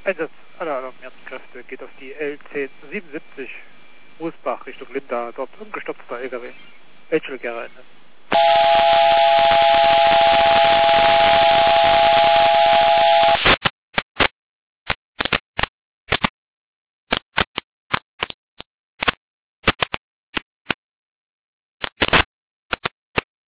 Einsatz aller alarmierten Kräfte geht auf die L1077 Moosbach Richtung Linda, dort umgestopfter LKW. Elchel Gerende.